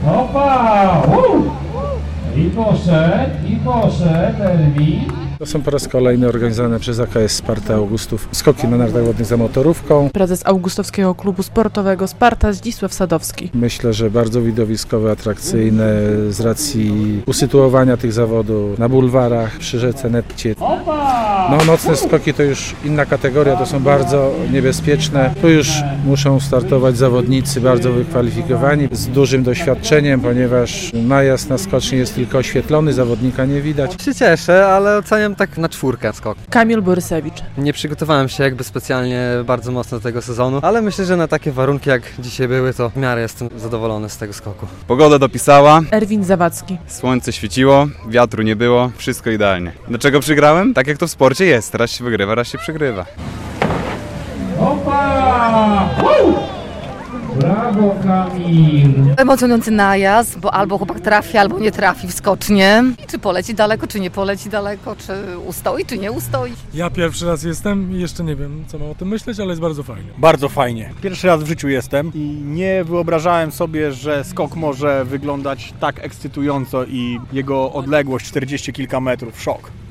Opa! I poszedł, Elwin. To są po raz kolejny organizowane przez AKS Sparta Augustów skoki na nartach wodnych za motorówką. Prezes Augustowskiego Klubu Sportowego Sparta Zdzisław Sadowski. Myślę, że bardzo widowiskowe, atrakcyjne z racji usytuowania tych zawodów na bulwarach, przy rzece Netcie. No, nocne skoki to już inna kategoria, to są bardzo niebezpieczne. Tu już muszą startować zawodnicy bardzo wykwalifikowani, z dużym doświadczeniem, ponieważ najazd na skoczni jest tylko oświetlony, zawodnika nie widać. Się cieszę, ale oceniam tak na 4 skok. Kamil Borysewicz. Nie przygotowałem się jakby specjalnie bardzo mocno do tego sezonu, ale myślę, że na takie warunki jak dzisiaj były, to w miarę jestem zadowolony z tego skoku. Pogoda dopisała, Erwin Zawadzki. słońce świeciło, wiatru nie było, wszystko idealnie. Dlaczego przegrałem? Tak jak to w sporcie jest, raz się wygrywa, raz się przegrywa. Opa! Brawo, Kamil! Emocjonujący najazd, bo albo chłopak trafi, albo nie trafi w skocznie. I czy poleci daleko, czy nie poleci daleko, czy ustoi, czy nie ustoi. Ja pierwszy raz jestem i jeszcze nie wiem, co mam o tym myśleć, ale jest bardzo fajnie. Bardzo fajnie. Pierwszy raz w życiu jestem i nie wyobrażałem sobie, że skok może wyglądać tak ekscytująco i jego odległość 40 kilka metrów. Szok.